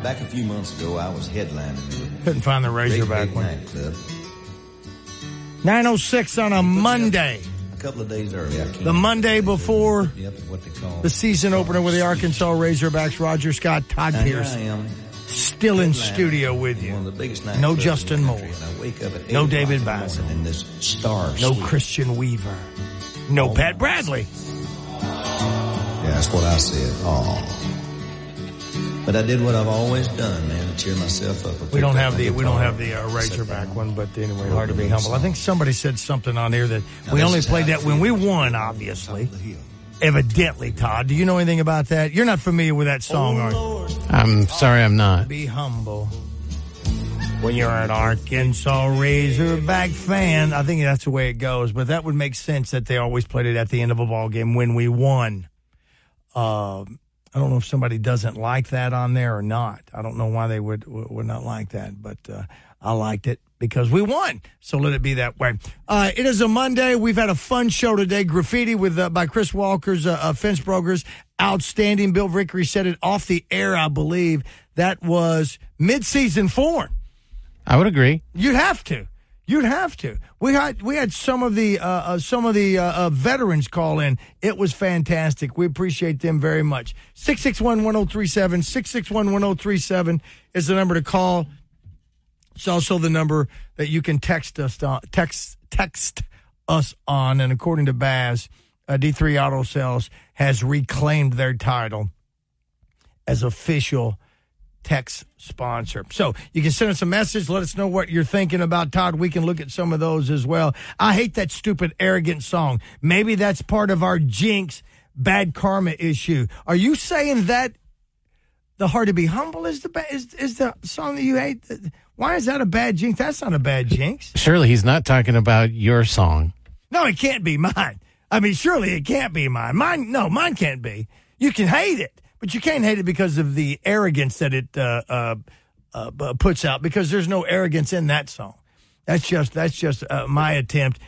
back a few months ago, I was headlining. Couldn't find the Razorback one. 9:06 on a Monday. A couple of days early. The Monday before the season opener with the Arkansas Razorbacks. Roger Scott, Todd Pierce, still in studio with you. No Justin Moore. No David Basil. No Christian Weaver. No Pat Bradley. Yeah, that's what I said. Oh. But I did what I've always done, man, to cheer myself up. We don't have the Razorback one, but anyway, hard to be humble. I think somebody said something on here that we only played that when we won, obviously. Evidently, Todd. Do you know anything about that? You're not familiar with that song, are you? I'm sorry, I'm not. Be humble. When you're an Arkansas Razorback fan, I think that's the way it goes. But that would make sense that they always played it at the end of a ball game when we won. I don't know if somebody doesn't like that on there or not. I don't know why they would not like that, but I liked it because we won. So let it be that way. It is a Monday. We've had a fun show today. Graffiti by Chris Walker's Fence Brokers. Outstanding. Bill Vickery said it off the air, I believe. That was mid-season form. I would agree. You'd have to. We had some of the veterans call in. It was fantastic. We appreciate them very much. 661-1037, 661-1037 is the number to call. It's also the number that you can text us on. And according to Baz, D3 Auto Sales has reclaimed their title as official text sponsor. So you can send us a message. Let us know what you're thinking about, Todd. We can look at some of those as well. I hate that stupid arrogant song. Maybe that's part of our jinx bad karma issue. Are you saying that the Hard to Be Humble is the song that you hate? Why is that a bad jinx? That's not a bad jinx. Surely he's not talking about your song. No, it can't be mine. I mean, surely it can't be mine. Mine can't be. You can hate it. But you can't hate it because of the arrogance that it puts out, because there's no arrogance in that song. That's just my attempt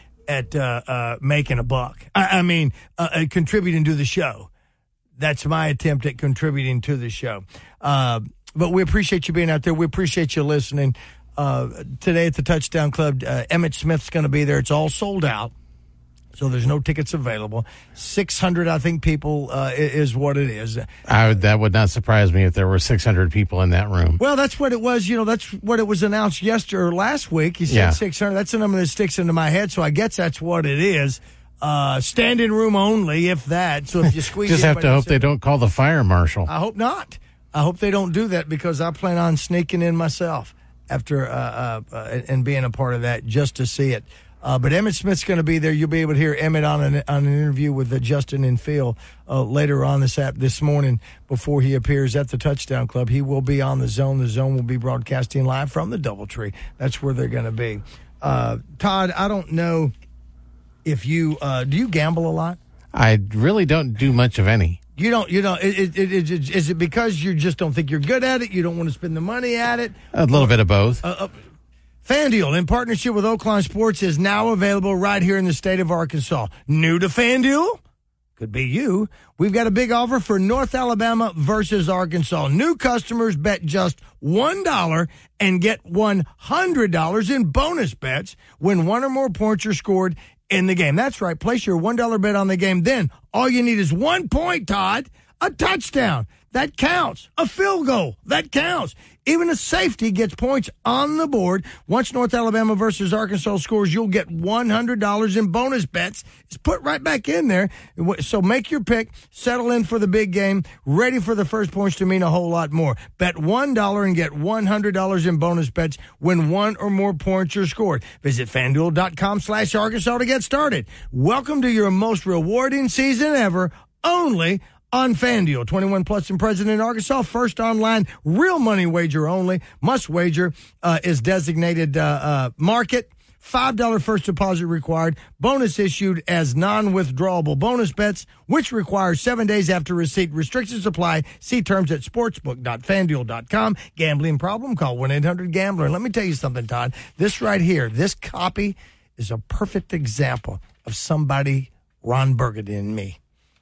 at making a buck. I mean, contributing to the show. That's my attempt at contributing to the show. But we appreciate you being out there. We appreciate you listening. Today at the Touchdown Club, Emmitt Smith's going to be there. It's all sold out. So there's no tickets available. 600, I think, people is what it is. That would not surprise me if there were 600 people in that room. Well, that's what it was. That's what it was announced yesterday or last week. He said 600. That's the number that sticks into my head, so I guess that's what it is. Standing room only, if that. So if you squeeze just have to hope they don't call the fire marshal. I hope not. I hope they don't do that, because I plan on sneaking in myself after and being a part of that just to see it. But Emmitt Smith's going to be there. You'll be able to hear Emmitt on an interview with Justin and Phil later on this morning before he appears at the Touchdown Club. He will be on the Zone. The Zone will be broadcasting live from the DoubleTree. That's where they're going to be. Todd, I don't know if you do you gamble a lot? I really don't do much of any. You don't. Is it because you just don't think you're good at it? You don't want to spend the money at it? A little bit of both. FanDuel, in partnership with Oakland Sports, is now available right here in the state of Arkansas. New to FanDuel? Could be you. We've got a big offer for North Alabama versus Arkansas. New customers bet just $1 and get $100 in bonus bets when one or more points are scored in the game. That's right. Place your $1 bet on the game. Then all you need is 1 point, Todd. A touchdown. That counts. A field goal. That counts. Even a safety gets points on the board. Once North Alabama versus Arkansas scores, you'll get $100 in bonus bets. It's put right back in there. So make your pick. Settle in for the big game. Ready for the first points to mean a whole lot more. Bet $1 and get $100 in bonus bets when one or more points are scored. Visit FanDuel.com/Arkansas to get started. Welcome to your most rewarding season ever, only on FanDuel. 21 plus and present in Arkansas. First online, real money wager only. Must wager is designated market. $5 first deposit required. Bonus issued as non-withdrawable bonus bets, which require 7 days after receipt. Restrictions apply. See terms at sportsbook.fanduel.com. Gambling problem? Call 1-800-GAMBLER. And let me tell you something, Todd. This right here, this copy is a perfect example of somebody, Ron Burgundy and me.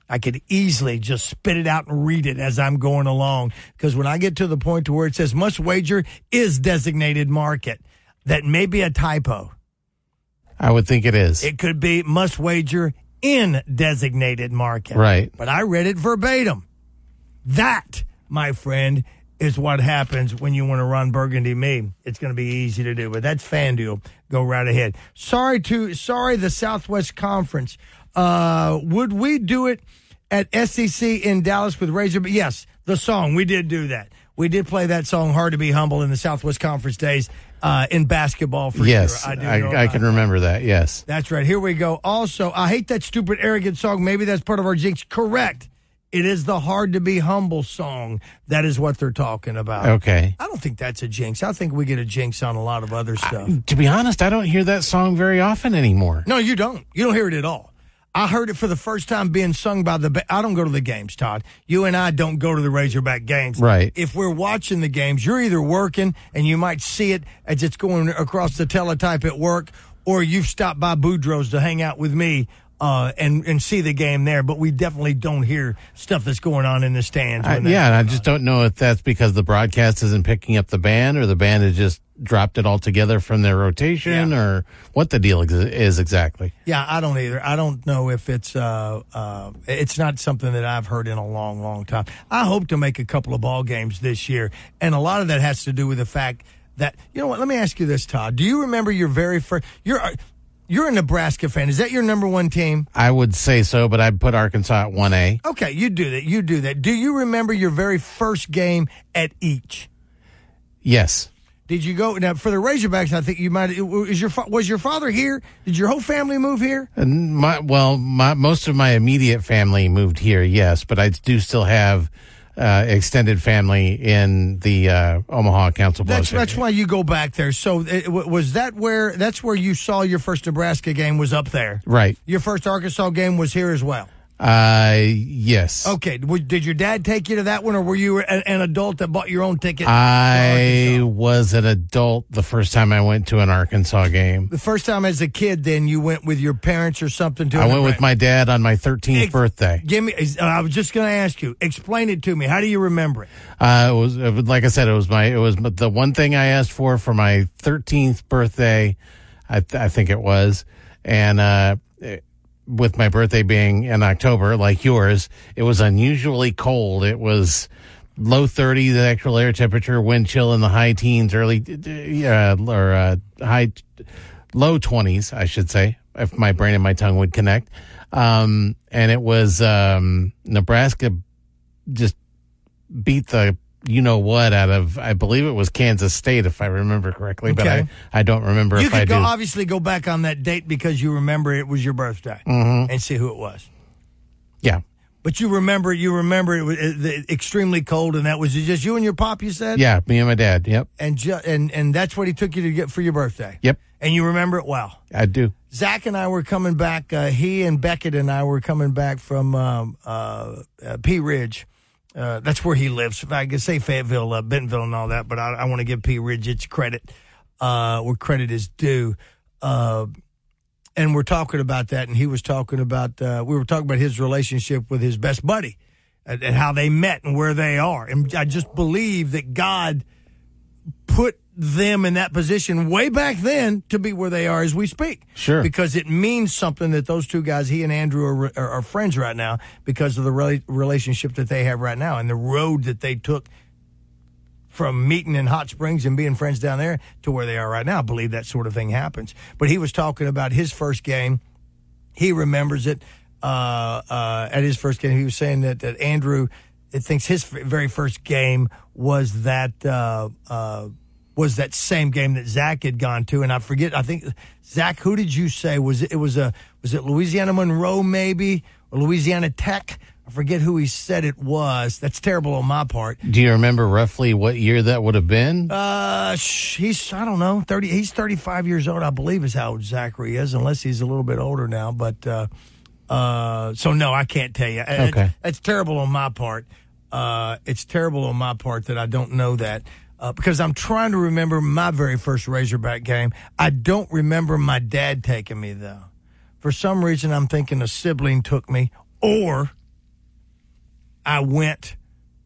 I could easily just spit it out and read it as I'm going along. Because when I get to the point to where it says must wager is designated market, that may be a typo. I would think it is. It could be must wager in designated market. Right. But I read it verbatim. That, my friend, is what happens when you want to run Burgundy Me. It's going to be easy to do, but that's FanDuel. Go right ahead. Sorry, the Southwest Conference. Would we do it at SEC in Dallas with Razor? But yes, the song, we did do that. We did play that song, Hard to Be Humble, in the Southwest Conference days in basketball for yes, sure. I can remember that, yes. That's right. Here we go. Also, I hate that stupid, arrogant song. Maybe that's part of our jinx. Correct. It is the Hard to Be Humble song. That is what they're talking about. Okay. I don't think that's a jinx. I think we get a jinx on a lot of other stuff. To be honest, I don't hear that song very often anymore. No, you don't. You don't hear it at all. I heard it for the first time being sung by I don't go to the games, Todd. You and I don't go to the Razorback games. Right. If we're watching the games, you're either working and you might see it as it's going across the teletype at work, or you've stopped by Boudreaux's to hang out with me and see the game there. But we definitely don't hear stuff that's going on in the stands. And I just don't know if that's because the broadcast isn't picking up the band, or the band has just dropped it altogether from their rotation, or what the deal is exactly. Yeah, I don't either. I don't know if it's not something that I've heard in a long, long time. I hope to make a couple of ball games this year, and a lot of that has to do with the fact that, you know what, let me ask you this, Todd. Do you remember your very first, you're a Nebraska fan. Is that your number one team? I would say so, but I'd put Arkansas at 1A. Okay, you do that. Do you remember your very first game at each? Yes. Did you go now for the Razorbacks? I think you might. Was your father here? Did your whole family move here? Most of my immediate family moved here, yes, but I do still have extended family in the Omaha Council Bluffs. That's why you go back there. So that's where you saw your first Nebraska game was up there, right? Your first Arkansas game was here as well. Yes. Okay. Did your dad take you to that one, or were you an adult that bought your own ticket? I was an adult the first time I went to an Arkansas game. The first time as a kid, then you went with your parents or something to. I went with my dad on my 13th birthday. I was just going to ask you. Explain it to me. How do you remember it? It was like I said. It was the one thing I asked for my 13th birthday. I think it was, and with my birthday being in October, like yours, it was unusually cold. It was low 30s, the actual air temperature, wind chill in the high teens, low 20s, I should say, if my brain and my tongue would connect. And it was Nebraska just beat the you-know-what out of, I believe it was Kansas State, if I remember correctly, okay. But I don't remember if I do. You could obviously go back on that date because you remember it was your birthday and see who it was. Yeah. But you remember it was extremely cold, and that was just you and your pop, you said? Yeah, me and my dad, yep. And that's what he took you to get for your birthday? Yep. And you remember it well? I do. Zach and I were coming back, he and Beckett and I were coming back from Pea Ridge. That's where he lives. If I could say Fayetteville, Bentonville, and all that, but I want to give Pea Ridge its credit where credit is due. And we're talking about that, and he was talking about we were talking about his relationship with his best buddy and how they met and where they are. And I just believe that God put them in that position way back then to be where they are as we speak. Sure. Because it means something that those two guys, he and Andrew, are friends right now because of the relationship that they have right now and the road that they took from meeting in Hot Springs and being friends down there to where they are right now. I believe that sort of thing happens. But he was talking about his first game. He remembers it at his first game. He was saying that Andrew thinks his very first game was that same game that Zach had gone to, and I think Zach, who did you say was it Louisiana Monroe maybe or Louisiana Tech? I forget who he said it was. That's terrible on my part. Do you remember roughly what year that would have been? I don't know, 30. He's 35 years old, I believe, is how old Zachary is, unless he's a little bit older now. But so no, I can't tell you. Okay, it's terrible on my part. It's terrible on my part that I don't know that. Because I'm trying to remember my very first Razorback game. I don't remember my dad taking me, though. For some reason, I'm thinking a sibling took me, or I went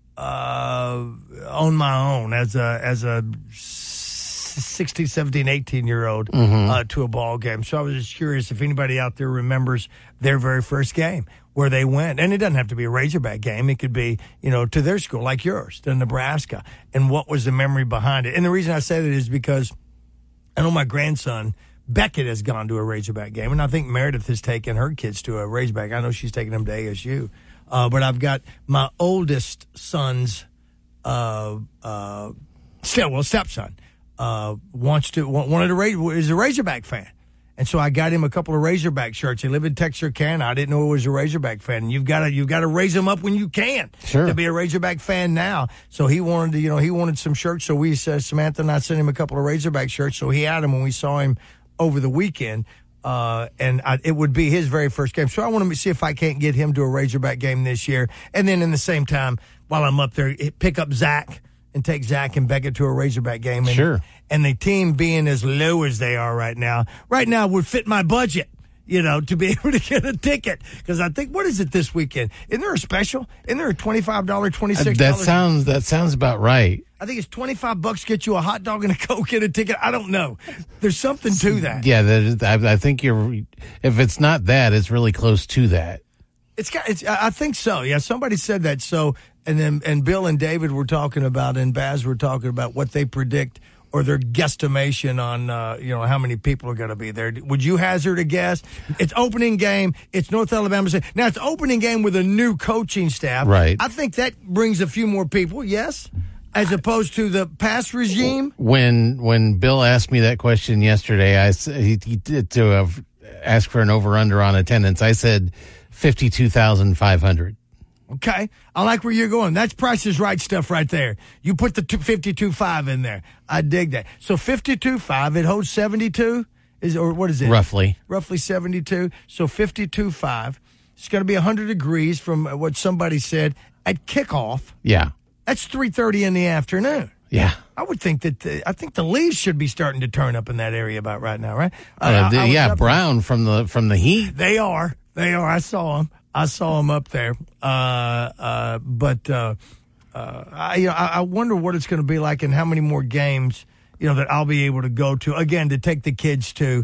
on my own as a 16, 17, 18-year-old to a ball game. So I was just curious if anybody out there remembers their very first game where they went. And it doesn't have to be a Razorback game. It could be, to their school like yours, to Nebraska. And what was the memory behind it? And the reason I say that is because I know my grandson, Beckett, has gone to a Razorback game. And I think Meredith has taken her kids to a Razorback. I know she's taking them to ASU. But I've got my oldest son's stepson. Is a Razorback fan. And so I got him a couple of Razorback shirts. He lived in Texarkana. I didn't know he was a Razorback fan. And you've got to raise him up when you can to be a Razorback fan now. So he wanted he wanted some shirts. So we said, Samantha and I sent him a couple of Razorback shirts. So he had them when we saw him over the weekend. It would be his very first game. So I want to see if I can't get him to a Razorback game this year. And then in the same time, while I'm up there, pick up Zach and take Zach and Beckett to a Razorback game. And, sure. And the team being as low as they are right now would fit my budget, to be able to get a ticket. Because I think, what is it this weekend? Isn't there a special? Isn't there a $25, $26? That sounds about right. I think it's $25 get you a hot dog and a Coke and a ticket. I don't know. There's something to that. Yeah, I think if it's not that, it's really close to that. I think so. Yeah, somebody said that. So, and Bill and David were talking about, and Baz were talking about what they predict or their guesstimation on, how many people are going to be there. Would you hazard a guess? It's opening game. It's North Alabama State. Now, it's opening game with a new coaching staff. Right. I think that brings a few more people, yes, as opposed to the past regime. When Bill asked me that question yesterday, he did to ask for an over-under on attendance. I said 52,500. Okay. I like where you're going. That's Price is Right stuff right there. You put the 52.5 in there. I dig that. So 52.5, it holds 72? Or what is it? Roughly 72. So 52.5. It's going to be 100 degrees from what somebody said at kickoff. Yeah. That's 3:30 in the afternoon. Yeah. I would think that I think the leaves should be starting to turn up in that area about right now, right? Brown from the heat. They are. I saw them. Up there. I wonder what it's going to be like and how many more games, that I'll be able to go to, again, to take the kids to.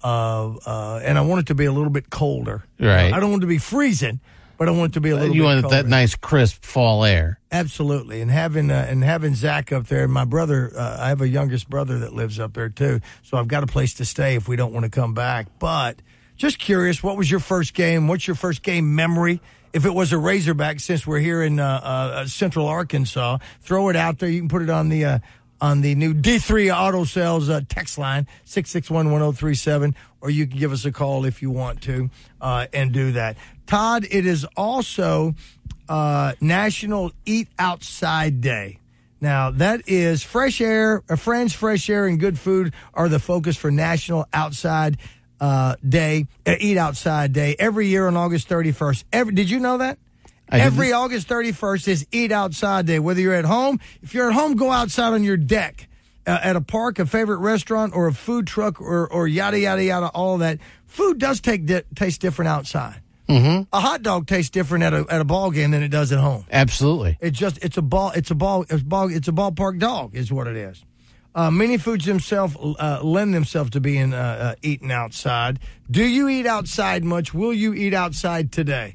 And I want it to be a little bit colder. Right. I don't want it to be freezing, but I want it to be a little bit colder. You want that nice crisp fall air. Absolutely. And having Zach up there, my brother, I have a youngest brother that lives up there too. So I've got a place to stay if we don't want to come back. But just curious, what was your first game? What's your first game memory? If it was a Razorback, since we're here in Central Arkansas, throw it out there. You can put it on the new D3 Auto Sales text line, 661-1037, or you can give us a call if you want to and do that. Todd, it is also National Eat Outside Day. Now, that is fresh air, friends, fresh air, and good food are the focus for National Outside Day, Eat Outside Day, every year on August 31st. Did you know that? Every August 31st is Eat Outside Day. Whether you're at home, if you're at home, go outside on your deck, at a park, a favorite restaurant, or a food truck, or yada, yada, yada, all of that. Food does taste different outside. Mm-hmm. A hot dog tastes different at a ball game than it does at home. Absolutely. It's a ballpark dog is what it is. Many foods themselves lend themselves to being eaten outside. Do you eat outside much? Will you eat outside today?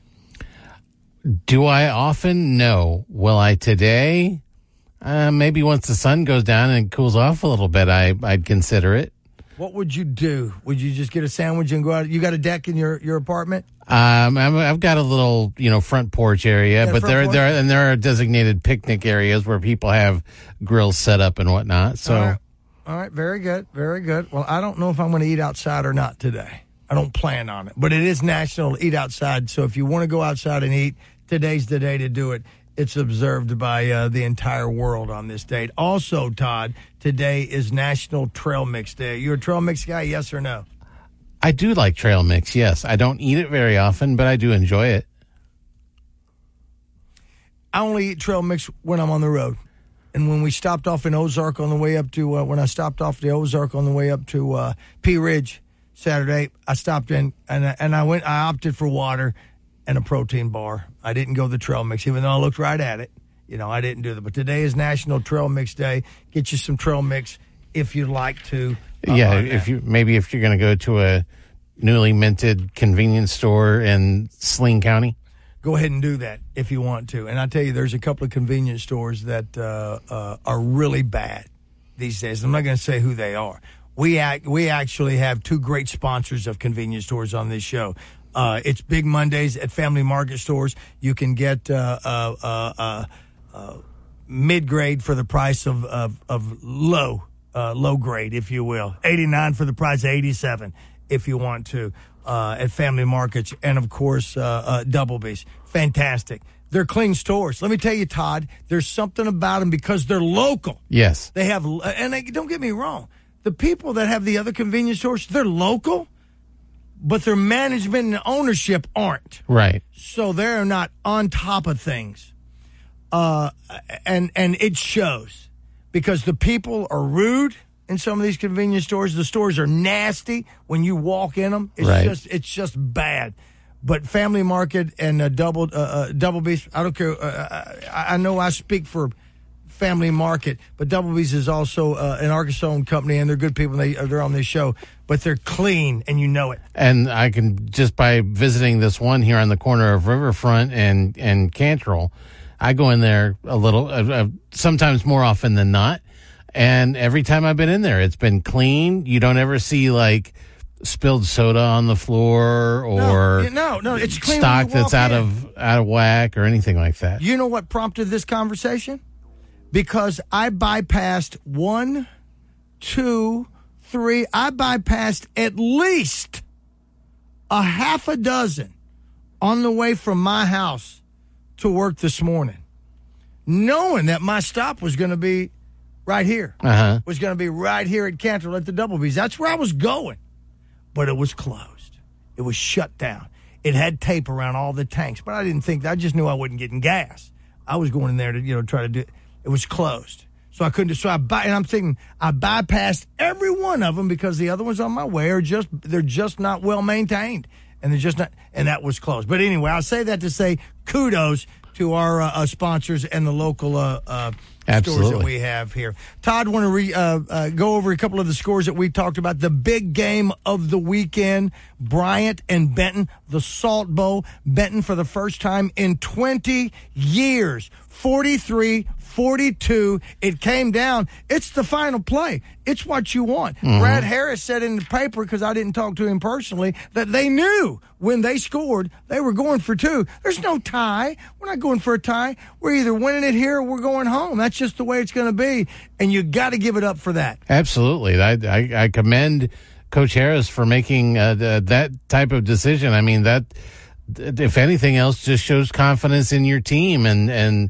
Do I often? No. Will I today? Maybe once the sun goes down and it cools off a little bit, I'd consider it. What would you do? Would you just get a sandwich and go out? You got a deck in your apartment? I've got a little, front porch area, but there are designated picnic areas where people have grills set up and whatnot. So, all right, very good, very good. Well, I don't know if I'm going to eat outside or not today. I don't plan on it, but it is National Eat Outside. So if you want to go outside and eat, today's the day to do it. It's observed by the entire world on this date. Also, Todd, today is National Trail Mix Day. You a trail mix guy, yes or no? I do like trail mix, yes. I don't eat it very often, but I do enjoy it. I only eat trail mix when I'm on the road. And when we stopped off in Ozark on the way up to, when I stopped off the Ozark on the way up to Pea Ridge Saturday, I stopped in and I opted for water. and a protein bar. I didn't go the trail mix, even though I looked right at it. I didn't do that. But today is National Trail Mix Day. Get you some trail mix if you'd like to. If you're going to go to a newly minted convenience store in Saline County, go ahead and do that if you want to. And I tell you, there's a couple of convenience stores that are really bad these days. I'm not going to say who they are. We actually have two great sponsors of convenience stores on this show. It's Big Mondays at Family Market stores. You can get mid-grade for the price of low grade, if you will. 89 for the price of 87, if you want to, at Family Markets. And, of course, Doublebee's. Fantastic. They're clean stores. Let me tell you, Todd, there's something about them because they're local. Yes. They have, and don't get me wrong, the people that have the other convenience stores, they're local, but their management and ownership aren't. Right. So they're not on top of things. And it shows because the people are rude in some of these convenience stores. The stores are nasty when you walk in them. It's just bad. But Family Market and Doublebee's, I don't care. I know I speak for Family Market, but Doublebee's is also an Arkansas-owned company, and they're good people. They're on this show, but they're clean, and you know it. And I can, just by visiting this one here on the corner of Riverfront and Cantrell, I go in there a little, sometimes more often than not, and every time I've been in there, it's been clean. You don't ever see, like, spilled soda on the floor or no, it's clean stock that's out of whack or anything like that. You know what prompted this conversation? Because I bypassed 1, 2, 3. I bypassed at least a half a dozen on the way from my house to work this morning, knowing that my stop was going to be right here. Was going to be right here at Cantrell at the Doublebee's. That's where I was going. But it was closed. It was shut down. It had tape around all the tanks, but I didn't think, I just knew I wasn't getting gas. I was going in there to, try to do it. It was closed. So I couldn't, and I'm thinking, I bypassed every one of them because the other ones on my way they're just not well maintained. And they're just not, and that was closed. But anyway, I'll say that to say kudos to our sponsors and the local stores that we have here. Todd, want to go over a couple of the scores that we talked about. The big game of the weekend, Bryant and Benton, the Salt Bowl. Benton for the first time in 20 years, 43-42. It came down. It's the final play. It's what you want. Mm-hmm. Brad Harris said in the paper, because I didn't talk to him personally, that they knew when they scored, they were going for two. There's no tie. We're not going for a tie. We're either winning it here or we're going home. That's just the way it's going to be, and you got to give it up for that. Absolutely. I commend Coach Harris for making that type of decision. I mean, that, if anything else, just shows confidence in your team and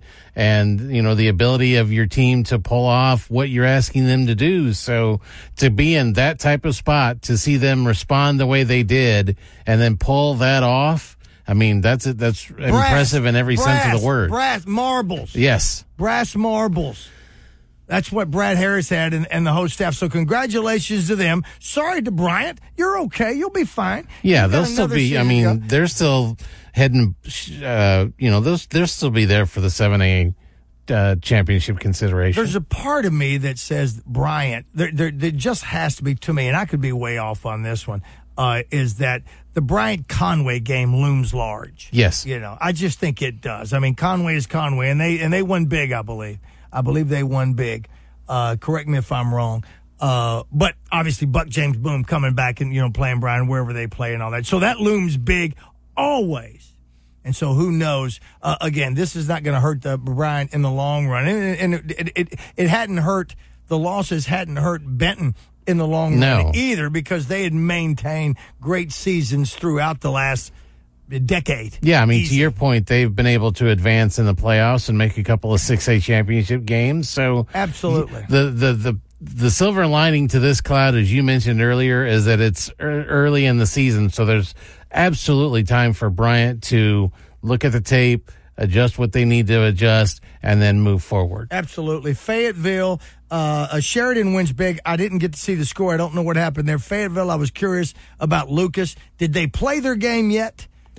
the ability of your team to pull off what you're asking them to do. So to be in that type of spot, to see them respond the way they did and then pull that off, I mean, that's impressive in every sense of the word. Brass marbles. Yes. Brass marbles. That's what Brad Harris had and the whole staff. So congratulations to them. Sorry to Bryant. You're okay. You'll be fine. Yeah, they'll still be. I mean, they're still heading. They'll still be there for the 7A championship consideration. There's a part of me that says Bryant. There just has to be, to me, and I could be way off on this one. Is that the Bryant Conway game looms large? Yes. I just think it does. I mean, Conway is Conway, and they won big. I believe they won big. Correct me if I'm wrong. But obviously Buck James Boom coming back and, playing Brian wherever they play and all that. So that looms big always. And so who knows? Again, this is not going to hurt the Brian in the long run. And it hadn't hurt, the losses hadn't hurt Benton in the long run either, because they had maintained great seasons throughout the last decade. Yeah, I mean, to your point, they've been able to advance in the playoffs and make a couple of 6A championship games. So absolutely, the silver lining to this cloud, as you mentioned earlier, is that it's early in the season. So there's absolutely time for Bryant to look at the tape, adjust what they need to adjust, and then move forward. Absolutely. Fayetteville, Sheridan wins big. I didn't get to see the score. I don't know what happened there. Fayetteville, I was curious about Lucas. Did they play their game yet?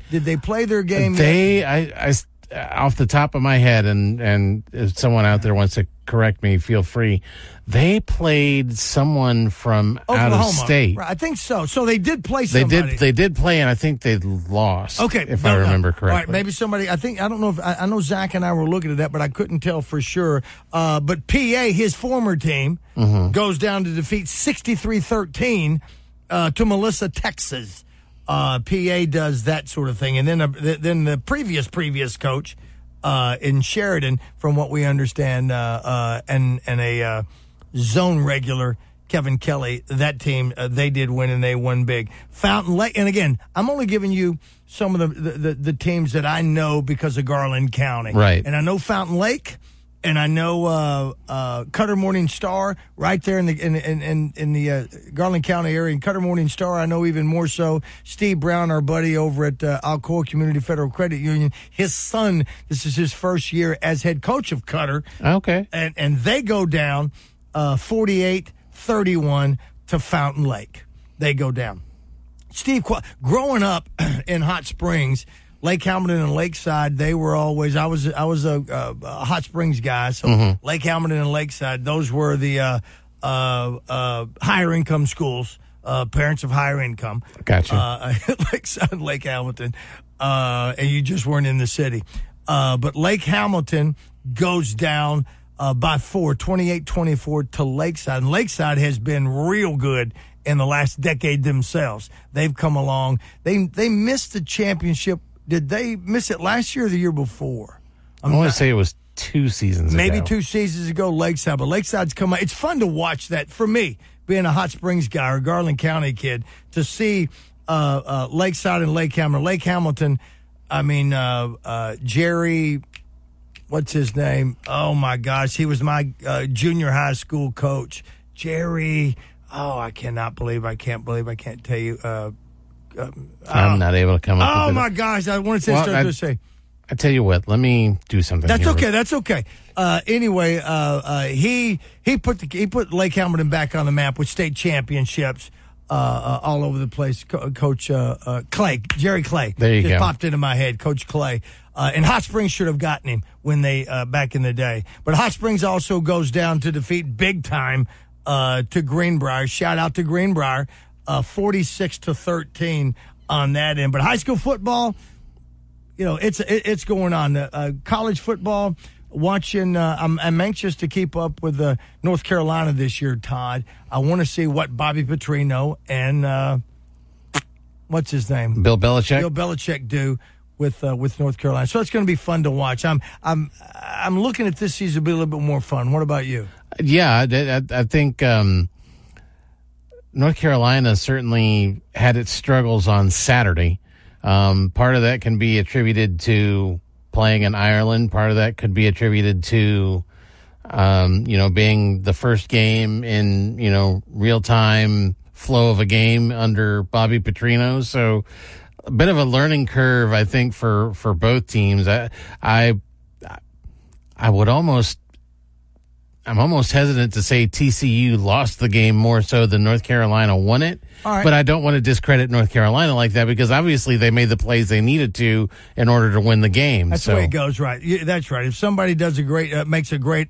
Did they play their game? I off the top of my head, and if someone out there wants to correct me, feel free. They played someone from Oklahoma. out of state. Right, I think so. So they did play somebody. They did play, and I think they lost. Okay, if I remember correctly. All right, maybe somebody. I don't know if I know Zach and I were looking at that, but I couldn't tell for sure. But PA, his former team, goes down to defeat 63-13 to Melissa, Texas. PA does that sort of thing, and then the previous coach in Sheridan, from what we understand, and a zone regular, Kevin Kelly, that team, they did win, and they won big. Fountain Lake, and again, I'm only giving you some of the teams that I know because of Garland County. Right. And I know Fountain Lake, and I know Cutter Morning Star right there in the Garland County area. And Cutter Morning Star, I know even more so. Steve Brown, our buddy over at Alcoa Community Federal Credit Union, his son, this is his first year as head coach of Cutter. Okay. And they go down 48-31 to Fountain Lake. They go down. Steve, growing up in Hot Springs, Lake Hamilton and Lakeside, they were always. I was a Hot Springs guy, so Lake Hamilton and Lakeside, those were the higher income schools, parents of higher income. Gotcha. Lakeside and Lake Hamilton, and you just weren't in the city. But Lake Hamilton goes down by 28-24 to Lakeside, and Lakeside has been real good in the last decade themselves. They've come along. They missed the championship. Did they miss it last year or the year before? I want to say it was 2 seasons ago. Maybe 2 seasons ago, Lakeside. But Lakeside's come out. It's fun to watch that. For me, being a Hot Springs guy or Garland County kid, to see Lakeside and Lake Hamilton. Lake Hamilton, I mean, Jerry, what's his name? Oh, my gosh. He was my junior high school coach. Jerry, I can't believe I can't tell you. I'm not able to come up with it. Oh, my gosh. I wanted to say. I tell you what, let me do something. That's okay. That's okay. Anyway, he put Lake Hamilton back on the map with state championships all over the place. Coach Clay, Jerry Clay. There you just go. Popped into my head, Coach Clay. And Hot Springs should have gotten him when they back in the day. But Hot Springs also goes down to defeat big time to Greenbrier. Shout out to Greenbrier. 46-13 on that end. But high school football, it's going on. College football, watching. I'm anxious to keep up with North Carolina this year, Todd. I want to see what Bobby Petrino and what's his name, Bill Belichick do with North Carolina. So it's going to be fun to watch. I'm looking at this season to be a little bit more fun. What about you? Yeah, I think. North Carolina certainly had its struggles on Saturday. Part of that can be attributed to playing in Ireland. Part of that could be attributed to, being the first game in, real time flow of a game under Bobby Petrino. So a bit of a learning curve, I think, for both teams. I'm almost hesitant to say TCU lost the game more so than North Carolina won it. All right. But I don't want to discredit North Carolina like that because obviously they made the plays they needed to in order to win the game. That's the way it goes, right? That's right. If somebody does makes a great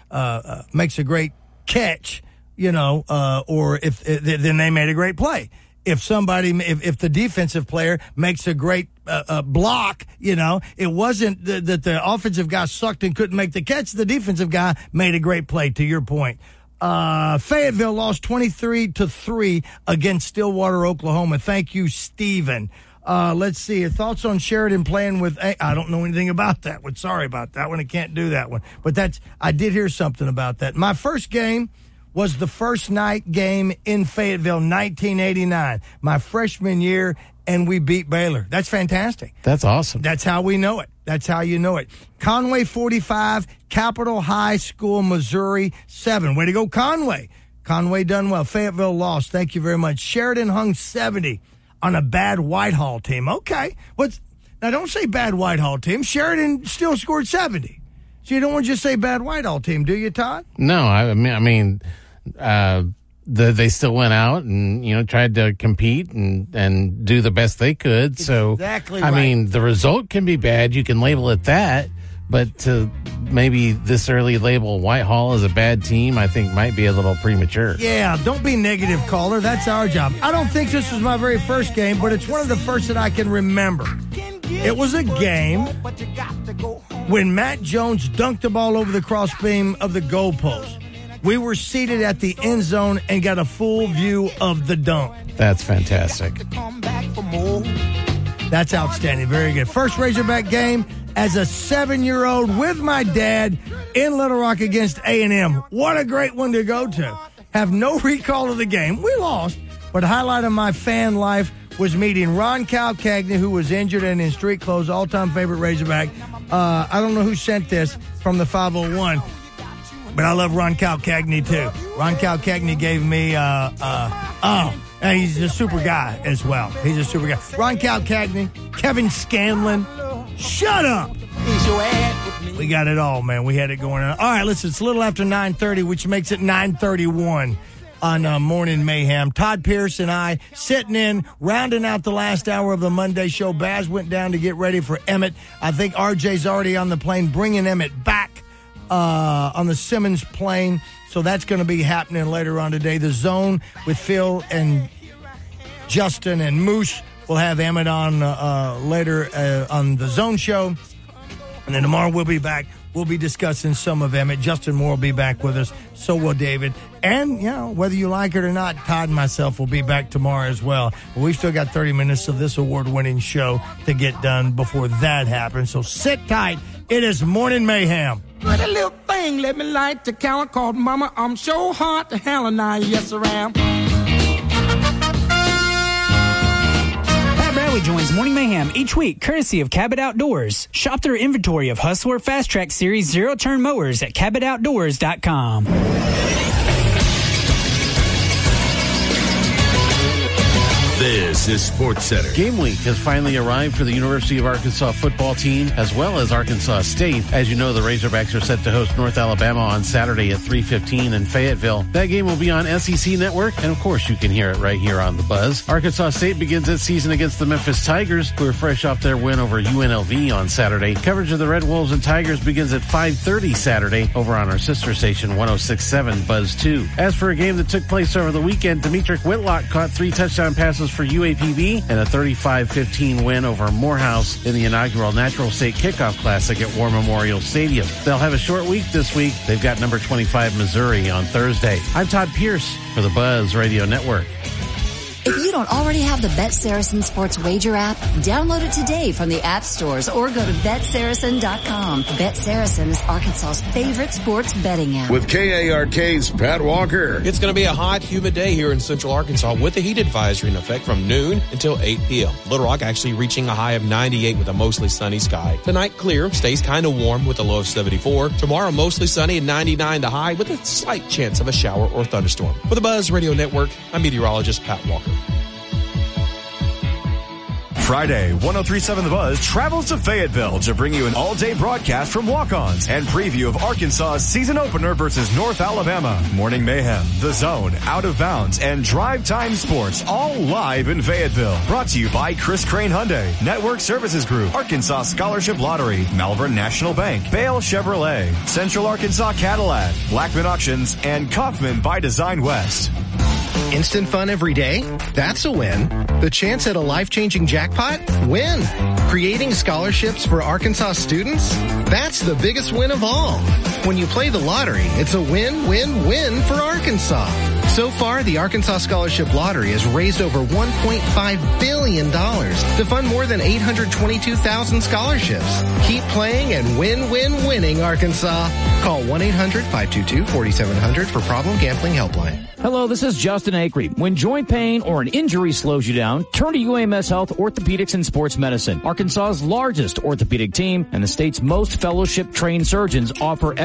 catch, or then they made a great play. If the defensive player makes a great block, it wasn't that the offensive guy sucked and couldn't make the catch. The defensive guy made a great play, to your point. Fayetteville lost 23-3 against Stillwater, Oklahoma. Thank you, Steven. Let's see. Your thoughts on Sheridan playing with I don't know anything about that one. Sorry about that one. I can't do that one. But I did hear something about that. My first game was the first night game in Fayetteville, 1989, my freshman year, and we beat Baylor. That's fantastic. That's awesome. That's how we know it. That's how you know it. Conway 45, Capitol High School, Missouri 7. Way to go, Conway. Conway done well. Fayetteville lost. Thank you very much. Sheridan hung 70 on a bad Whitehall team. Okay. Now, don't say bad Whitehall team. Sheridan still scored 70. So you don't want to just say bad Whitehall team, do you, Todd? No, I mean, they still went out and, tried to compete and do the best they could. So, exactly I right. mean, the result can be bad. You can label it that. But to maybe this early label Whitehall as a bad team, I think might be a little premature. Yeah, don't be negative, caller. That's our job. I don't think this was my very first game, but it's one of the first that I can remember. It was a game when Matt Jones dunked the ball over the crossbeam of the goalpost. We were seated at the end zone and got a full view of the dunk. That's fantastic. That's outstanding. Very good. First Razorback game as a 7-year-old with my dad in Little Rock against A&M. What a great one to go to. Have no recall of the game. We lost, but highlight of my fan life was meeting Ron Calcagni, who was injured and in street clothes, all-time favorite Razorback. I don't know who sent this from the 501, but I love Ron Calcagni, too. Ron Calcagni gave me, and he's a super guy as well. He's a super guy. Ron Calcagni, Kevin Scanlon. Shut up. We got it all, man. We had it going on. All right, listen, it's a little after 9:30, which makes it 9:31 on Morning Mayhem. Todd Pierce and I sitting in, rounding out the last hour of the Monday show. Baz went down to get ready for Emmett. I think RJ's already on the plane bringing Emmett back on the Simmons plane. So that's going to be happening later on today. The Zone with Phil and Justin and Moose. We'll have Emmett on later on the Zone show. And then tomorrow we'll be back. We'll be discussing some of Emmett. Justin Moore will be back with us. So will David. And, whether you like it or not, Todd and myself will be back tomorrow as well. But we've still got 30 minutes of this award-winning show to get done before that happens. So sit tight. It is Morning Mayhem. Pretty little thing, let me light the candle called Mama. I'm so hot to hell and I, yes I am. Bradley joins Morning Mayhem each week, courtesy of Cabot Outdoors. Shop their inventory of Hustler Fast Track Series zero-turn mowers at CabotOutdoors.com. This is Sports Center. Game week has finally arrived for the University of Arkansas football team as well as Arkansas State. As you know, the Razorbacks are set to host North Alabama on Saturday at 3:15 in Fayetteville. That game will be on SEC Network, and of course you can hear it right here on The Buzz. Arkansas State begins its season against the Memphis Tigers, who are fresh off their win over UNLV on Saturday. Coverage of the Red Wolves and Tigers begins at 5:30 Saturday over on our sister station 106.7 Buzz 2. As for a game that took place over the weekend, Demetric Whitlock caught 3 touchdown passes for UAPB and a 35-15 win over Morehouse in the inaugural Natural State Kickoff Classic at War Memorial Stadium. They'll have a short week this week. They've got number 25 Missouri on Thursday. I'm Todd Pierce for the Buzz Radio Network. If you don't already have the Bet Saracen Sports Wager app, download it today from the app stores or go to BetSaracen.com. Bet Saracen is Arkansas's favorite sports betting app. With KARK's Pat Walker. It's going to be a hot, humid day here in central Arkansas with a heat advisory in effect from noon until 8 p.m. Little Rock actually reaching a high of 98 with a mostly sunny sky. Tonight, clear, stays kind of warm with a low of 74. Tomorrow, mostly sunny and 99 the high with a slight chance of a shower or thunderstorm. For the Buzz Radio Network, I'm meteorologist Pat Walker. Friday, 103.7 The Buzz travels to Fayetteville to bring you an all-day broadcast from walk-ons and preview of Arkansas's season opener versus North Alabama. Morning Mayhem, The Zone, Out of Bounds, and Drive Time Sports all live in Fayetteville. Brought to you by Chris Crane Hyundai, Network Services Group, Arkansas Scholarship Lottery, Malvern National Bank, Bale Chevrolet, Central Arkansas Cadillac, Blackman Auctions, and Kaufman by Design West. Instant fun every day? That's a win. The chance at a life-changing jackpot? Win. Creating scholarships for Arkansas students? That's the biggest win of all. When you play the lottery, it's a win-win-win for Arkansas. So far, the Arkansas Scholarship Lottery has raised over $1.5 billion to fund more than 822,000 scholarships. Keep playing and winning Arkansas. Call 1-800-522-4700 for Problem Gambling Helpline. Hello, this is Justin Acree. When joint pain or an injury slows you down, turn to UAMS Health Orthopedics and Sports Medicine. Arkansas's largest orthopedic team and the state's most fellowship-trained surgeons offer expert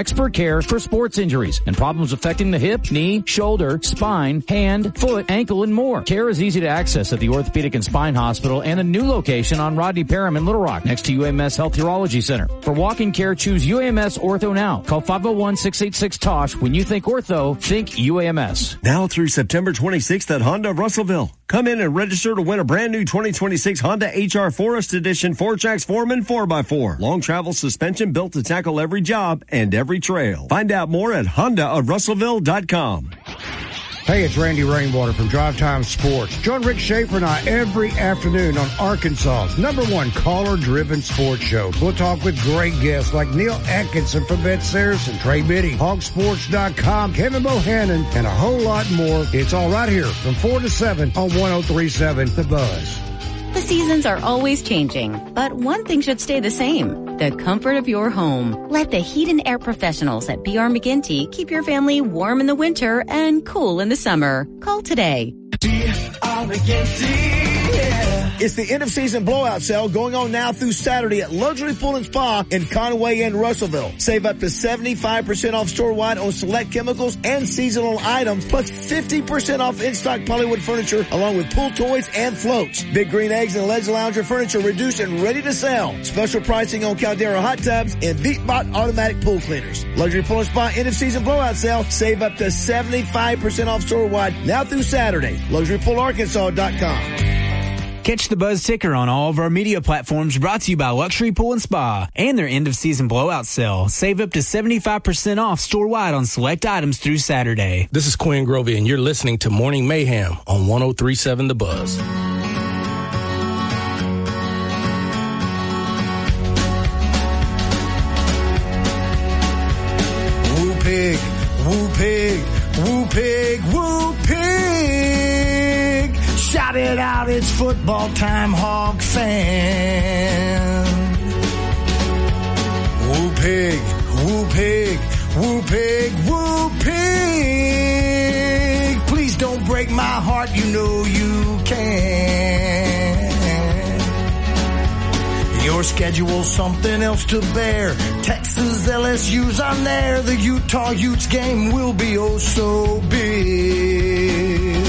expert care for sports injuries and problems affecting the hip, knee, shoulder, spine, hand, foot, ankle, and more. Care is easy to access at the Orthopedic and Spine Hospital and a new location on Rodney Parham in Little Rock next to UAMS Health Urology Center. For walk-in care, choose UAMS Ortho now. Call 501-686-TOSH. When you think ortho, think UAMS. Now through September 26th at Honda Russellville. Come in and register to win a brand new 2026 Honda HR Forest Edition 4Trax Foreman 4x4. Long travel suspension built to tackle every job and every trail. Find out more at HondaofRussellville.com. Hey, it's Randy Rainwater from Drive Time Sports. Join Rick Schaefer and I every afternoon on Arkansas's #1 caller-driven sports show. We'll talk with great guests like Neil Atkinson from Bet Saracen, Trey Biddy, Hogsports.com, Kevin Bohannon, and a whole lot more. It's all right here from 4 to 7 on 103.7 The Buzz. The seasons are always changing, but one thing should stay the same: the comfort of your home. Let the heat and air professionals at B.R. McGinty keep your family warm in the winter and cool in the summer. Call today. B.R. McGinty. It's the end of season blowout sale going on now through Saturday at Luxury Pool and Spa in Conway and Russellville. Save up to 75% off store-wide on select chemicals and seasonal items, plus 50% off in-stock Pollywood furniture along with pool toys and floats. Big Green Eggs and Ledge Lounger furniture reduced and ready to sell. Special pricing on Caldera hot tubs and BeatBot automatic pool cleaners. Luxury Pool and Spa end of season blowout sale. Save up to 75% off store-wide now through Saturday. LuxuryPoolArkansas.com. Catch the Buzz ticker on all of our media platforms, brought to you by Luxury Pool and Spa and their end-of-season blowout sale. Save up to 75% off store-wide on select items through Saturday. This is Quinn Grovey, and you're listening to Morning Mayhem on 103.7 The Buzz. Woo pig, woo pig, woo pig, woo pig. Shout it out, it's football time, Hog fan. Woo pig, woo pig, woo pig, woo pig. Please don't break my heart, you know you can. Your schedule's something else to bear. Texas LSU's on there. The Utah Utes game will be oh so big.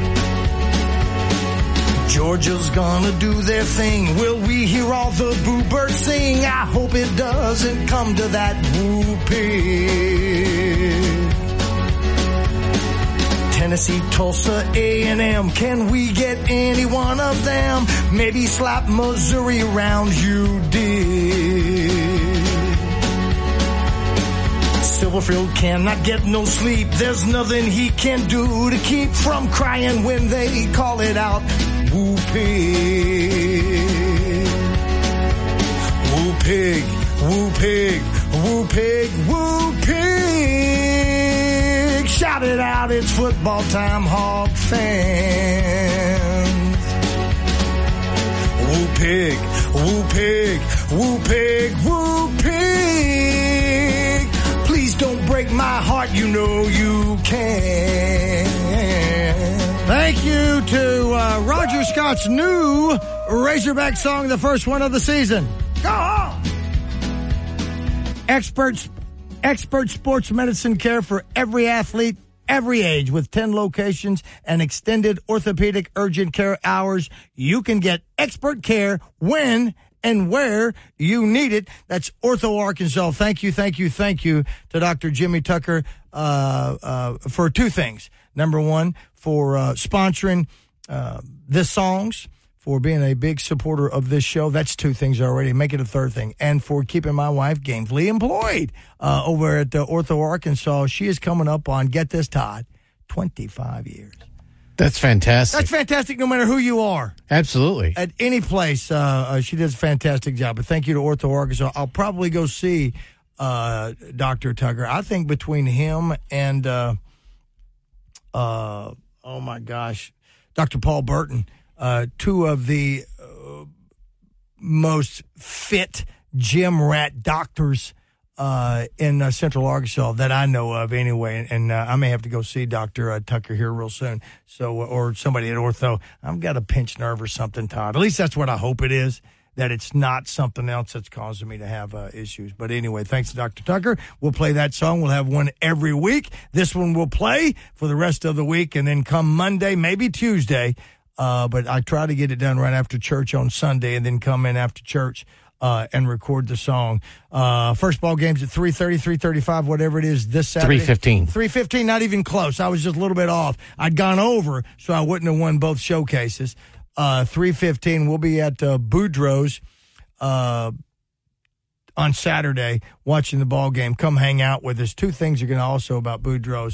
Georgia's gonna do their thing. Will we hear all the boo birds sing? I hope it doesn't come to that woo pig. Tennessee, Tulsa, A&M. Can we get any one of them? Maybe slap Missouri around, you did. Silverfield cannot get no sleep. There's nothing he can do to keep from crying when they call it out. Woo pig. Woo pig. Woo pig. Woo pig. Woo pig. Shout it out, it's football time, Hog fans. Woo pig. Woo pig. Woo pig. Woo pig. Please don't break my heart, you know you can. Thank you to Roger Scott's new Razorback song, the first one of the season. Go on! Expert sports medicine care for every athlete, every age, with 10 locations and extended orthopedic urgent care hours. You can get expert care when and where you need it. That's Ortho Arkansas. Thank you to Dr. Jimmy Tucker for two things. Number one, for sponsoring this songs, for being a big supporter of this show. That's two things already. Make it a third thing. And for keeping my wife gainfully employed over at Ortho Arkansas. She is coming up on, get this, Todd, 25 years. That's fantastic. That's fantastic no matter who you are. Absolutely. At any place, she does a fantastic job. But thank you to Ortho Arkansas. I'll probably go see Dr. Tucker. I think between him and, oh my gosh, Dr. Paul Burton, two of the most fit gym rat doctors in Central Arkansas that I know of anyway. And I may have to go see Dr. Tucker here real soon. So, or somebody at Ortho. I've got a pinched nerve or something, Todd. At least that's what I hope it is. that it's not something else that's causing me to have issues. But anyway, thanks to Dr. Tucker. We'll play that song. We'll have one every week. This one will play for the rest of the week, and then come Monday, maybe Tuesday, but I try to get it done right after church on Sunday and then come in after church and record the song. First ball game's at 3:30, 3:35, whatever it is this Saturday. 3:15. 3:15, not even close. I was just a little bit off. I'd gone over, so I wouldn't have won both showcases. 3:15, we'll be at Boudreaux's on Saturday watching the ball game. Come hang out with us. Two things are going to also about Boudreaux's.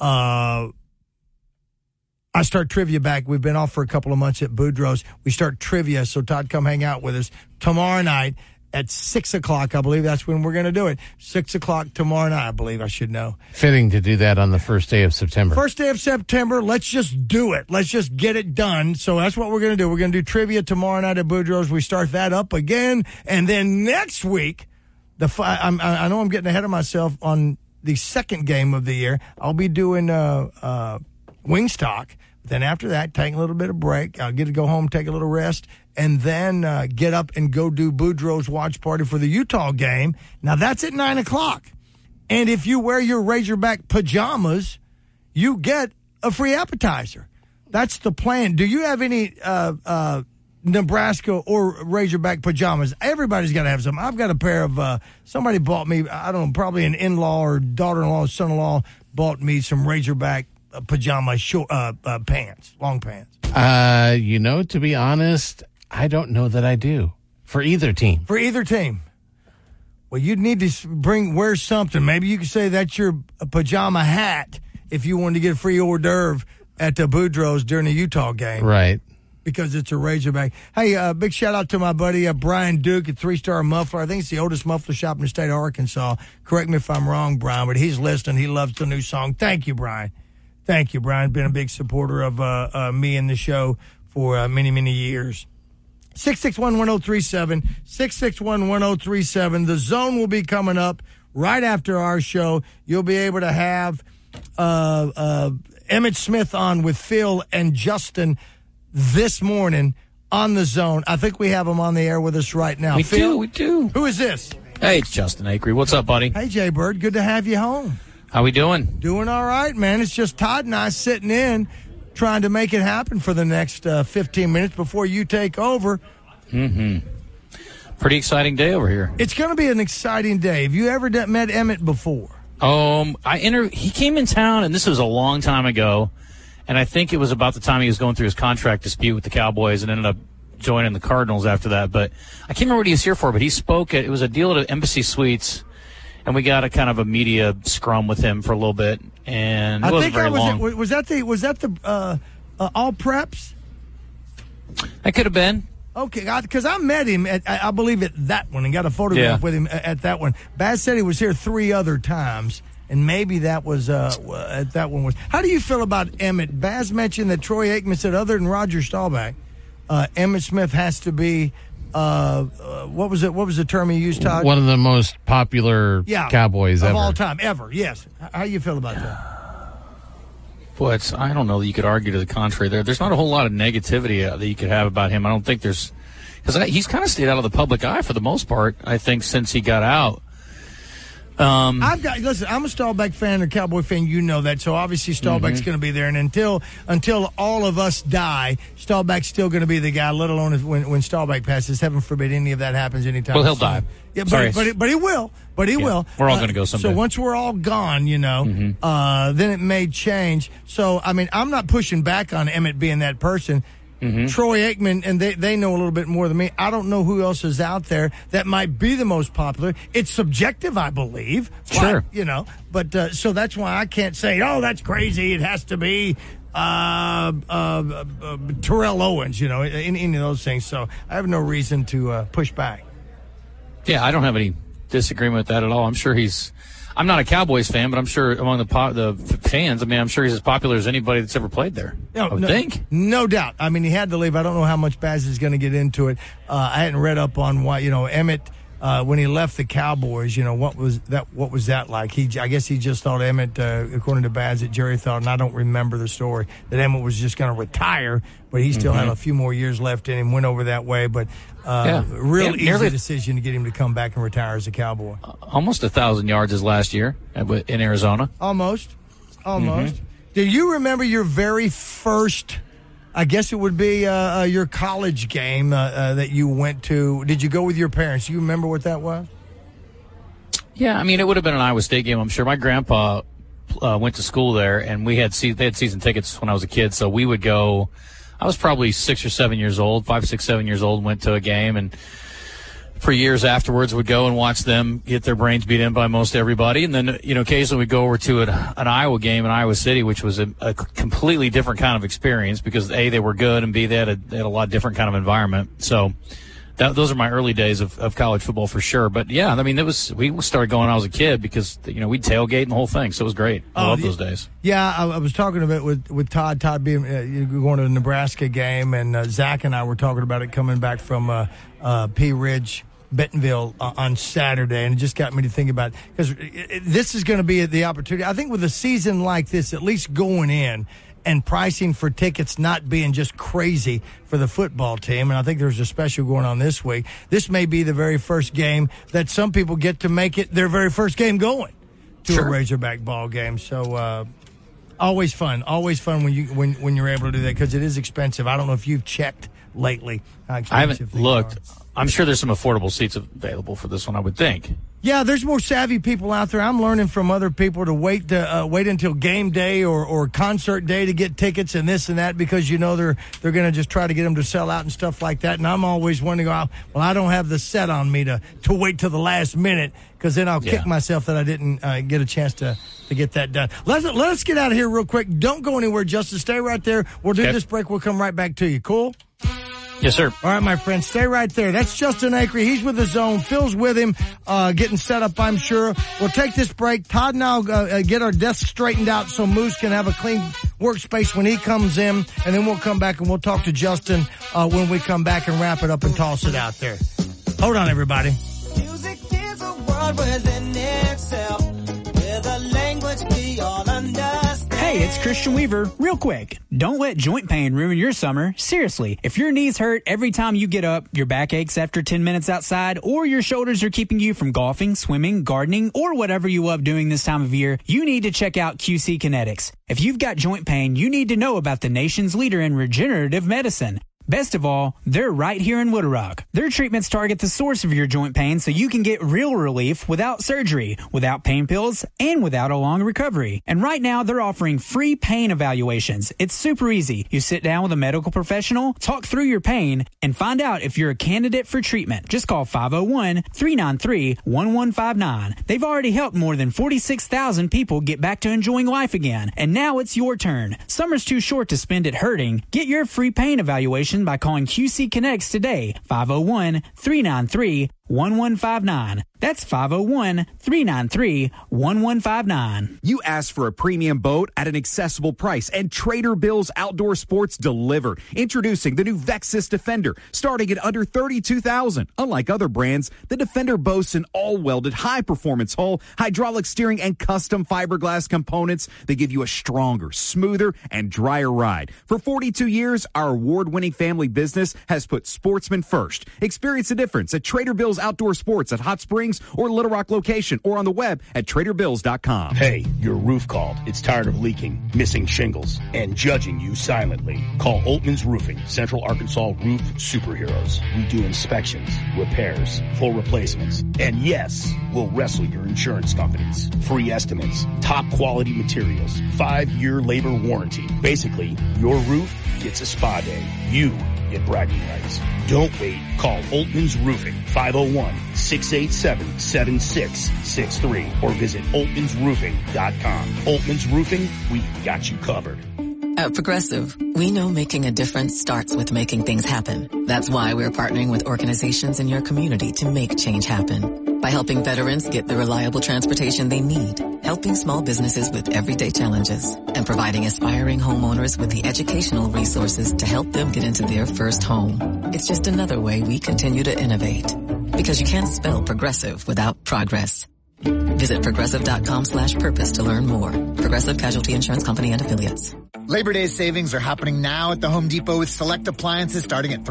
I start trivia back. We've been off for a couple of months at Boudreaux's. We start trivia, so Todd, come hang out with us tomorrow night at 6 o'clock. I believe that's when we're going to do it. 6 o'clock tomorrow night, I believe. I should know. Fitting to do that on the first day of September. First day of September. Let's just do it. Let's just get it done. So that's what we're going to do. We're going to do trivia tomorrow night at Boudreaux's. We start that up again. And then next week, I know I'm getting ahead of myself on the second game of the year. I'll be doing Wingstock. Then after that, take a little bit of break. I'll get to go home, take a little rest, and then get up and go do Boudreaux's watch party for the Utah game. Now, that's at 9 o'clock. And if you wear your Razorback pajamas, you get a free appetizer. That's the plan. Do you have any Nebraska or Razorback pajamas? Everybody's got to have some. I've got a pair of, somebody bought me, I don't know, probably an in-law or daughter-in-law, son-in-law bought me some Razorback pajama short pants, long pants. To be honest, I don't know that I do for either team. For either team. Well, you'd need to wear something. Maybe you could say that's your pajama hat if you wanted to get a free hors d'oeuvre at the Boudreaux's during the Utah game. Right. Because it's a Razorback. Hey, big shout out to my buddy Brian Duke at 3-Star Muffler. I think it's the oldest muffler shop in the state of Arkansas. Correct me if I'm wrong, Brian, but he's listening. He loves the new song. Thank you, Brian. Thank you, Brian. Been a big supporter of me and the show for many, many years. 661-1037, 661-1037. The Zone will be coming up right after our show. You'll be able to have Emmett Smith on with Phil and Justin this morning on The Zone. I think we have them on the air with us right now. We do. Who is this? Hey, it's Justin Acree. What's up, buddy? Hey, Jay Bird. Good to have you home. How we doing? Doing all right, man. It's just Todd and I sitting in trying to make it happen for the next 15 minutes before you take over. Mm-hmm. Pretty exciting day over here. It's going to be an exciting day. Have you ever met Emmett before? He came in town, and this was a long time ago, and I think it was about the time he was going through his contract dispute with the Cowboys and ended up joining the Cardinals after that. But I can't remember what he was here for, but he spoke it was a deal at Embassy Suites. And we got a kind of a media scrum with him for a little bit, and it wasn't very long. Was that the All Preps? That could have been. Okay, because I met him I believe at that one and got a photograph with him at that one. Baz said he was here 3 other times, and maybe that was at that one was. How do you feel about Emmett? Baz mentioned that Troy Aikman said other than Roger Staubach, Emmett Smith has to be. What was it? What was the term he used, Todd? One of the most popular Cowboys of ever. all time, ever. Yes. How do you feel about that? Boy, I don't know that you could argue to the contrary. There's not a whole lot of negativity that you could have about him. I don't think because he's kind of stayed out of the public eye for the most part. I think since he got out. Listen, I'm a Staubach fan or Cowboy fan, you know that, so obviously Staubach's going to be there, and until all of us die, Staubach's still going to be the guy, let alone when Staubach passes. Heaven forbid any of that happens anytime soon. Well, he'll die. Yeah, but he will. But he will. We're all going to go someday. So once we're all gone, then it may change. So, I mean, I'm not pushing back on Emmett being that person. Mm-hmm. Troy Aikman, and they know a little bit more than me. I don't know who else is out there that might be the most popular. It's subjective, I believe. Sure. But so that's why I can't say, oh, that's crazy. It has to be Terrell Owens, any of those things. So I have no reason to push back. Yeah, I don't have any disagreement with that at all. I'm sure I'm not a Cowboys fan, but I'm sure among the fans, I'm sure he's as popular as anybody that's ever played there. I would think. No doubt. I mean, he had to leave. I don't know how much Baz is going to get into it. I hadn't read up on why, Emmett when he left the Cowboys, what was that like? I guess he just thought Emmett, according to Bads, that Jerry thought, and I don't remember the story, that Emmett was just going to retire, but he still had a few more years left in him, went over that way. But real easy decision to get him to come back and retire as a Cowboy. Almost 1,000 yards his last year in Arizona. Almost. Do you remember your very first, I guess it would be your college game that you went to? Did you go with your parents? Do you remember what that was? Yeah, I mean, it would have been an Iowa State game, I'm sure. My grandpa went to school there, and they had season tickets when I was a kid, so we would go. I was probably 6 or 7 years old, 5, 6, 7 years old, went to a game, and for years afterwards would go and watch them get their brains beat in by most everybody. And then, occasionally we'd go over to an Iowa game in Iowa City, which was a completely different kind of experience because, A, they were good, and B, they had a lot different kind of environment. So those are my early days of college football for sure. But, yeah, I mean, we started going when I was a kid because, we'd tailgate and the whole thing. So it was great. I love those days. Yeah, I was talking about it with Todd. Todd being going to the Nebraska game, and Zach and I were talking about it coming back from Pea Ridge, Bentonville on Saturday, and it just got me to think about it because this is going to be the opportunity. I think with a season like this, at least going in and pricing for tickets not being just crazy for the football team, and I think there's a special going on this week. This may be the very first game that some people get to make it their very first game going to a Razorback ball game. So always fun when you're able to do that because it is expensive. I don't know if you've checked lately. I haven't looked. I'm sure there's some affordable seats available for this one, I would think. Yeah, there's more savvy people out there. I'm learning from other people to wait until game day or concert day to get tickets and this and that because they're going to just try to get them to sell out and stuff like that. And I'm always wondering, well, I don't have the set on me to wait till the last minute because then I'll kick myself that I didn't get a chance to get that done. Let us get out of here real quick. Don't go anywhere, Justin. Stay right there. We'll do this break. We'll come right back to you. Cool? Yes, sir. All right, my friend, stay right there. That's Justin Acree. He's with the Zone. Phil's with him, getting set up, I'm sure. We'll take this break. Todd and I'll get our desks straightened out so Moose can have a clean workspace when he comes in, and then we'll come back and we'll talk to Justin when we come back and wrap it up and toss it out there. Hold on, everybody. Music is a world within itself, with a language we all understand. Hey, it's Christian Weaver. Real quick, don't let joint pain ruin your summer. Seriously, if your knees hurt every time you get up, your back aches after 10 minutes outside, or your shoulders are keeping you from golfing, swimming, gardening, or whatever you love doing this time of year, you need to check out QC Kinetics. If you've got joint pain, you need to know about the nation's leader in regenerative medicine. Best of all, they're right here in Little Rock. Their treatments target the source of your joint pain so you can get real relief without surgery, without pain pills, and without a long recovery. And right now, they're offering free pain evaluations. It's super easy. You sit down with a medical professional, talk through your pain, and find out if you're a candidate for treatment. Just call 501-393-1159. They've already helped more than 46,000 people get back to enjoying life again. And now it's your turn. Summer's too short to spend it hurting. Get your free pain evaluation by calling QC Connects today, 501-393-1159. That's 501-393-1159. You asked for a premium boat at an accessible price, and Trader Bill's Outdoor Sports delivered. Introducing the new Vexus Defender, starting at under $32,000. Unlike other brands, the Defender boasts an all-welded, high-performance hull, hydraulic steering, and custom fiberglass components that give you a stronger, smoother, and drier ride. For 42 years, our award-winning family business has put sportsmen first. Experience the difference at Trader Bill's Outdoor Sports at Hot Springs or Little Rock location, or on the web at TraderBills.com. Hey, your roof called. It's tired of leaking, missing shingles, and judging you silently. Call Oltman's Roofing, Central Arkansas roof superheroes. We do inspections, repairs, full replacements, and yes, we'll wrestle your insurance companies. Free estimates, top quality materials, 5-year labor warranty. Basically, your roof gets a spa day. You get bragging rights. Don't wait. Call Oltman's Roofing, 501-687-7663, or visit oltmansroofing.com. Oltman's Roofing, we got you covered. At Progressive, we know making a difference starts with making things happen. That's why we're partnering with organizations in your community to make change happen. By helping veterans get the reliable transportation they need, helping small businesses with everyday challenges, and providing aspiring homeowners with the educational resources to help them get into their first home. It's just another way we continue to innovate. Because you can't spell progressive without progress. Visit progressive.com/purpose to learn more. Progressive Casualty Insurance Company and Affiliates. Labor Day savings are happening now at the Home Depot with select appliances starting at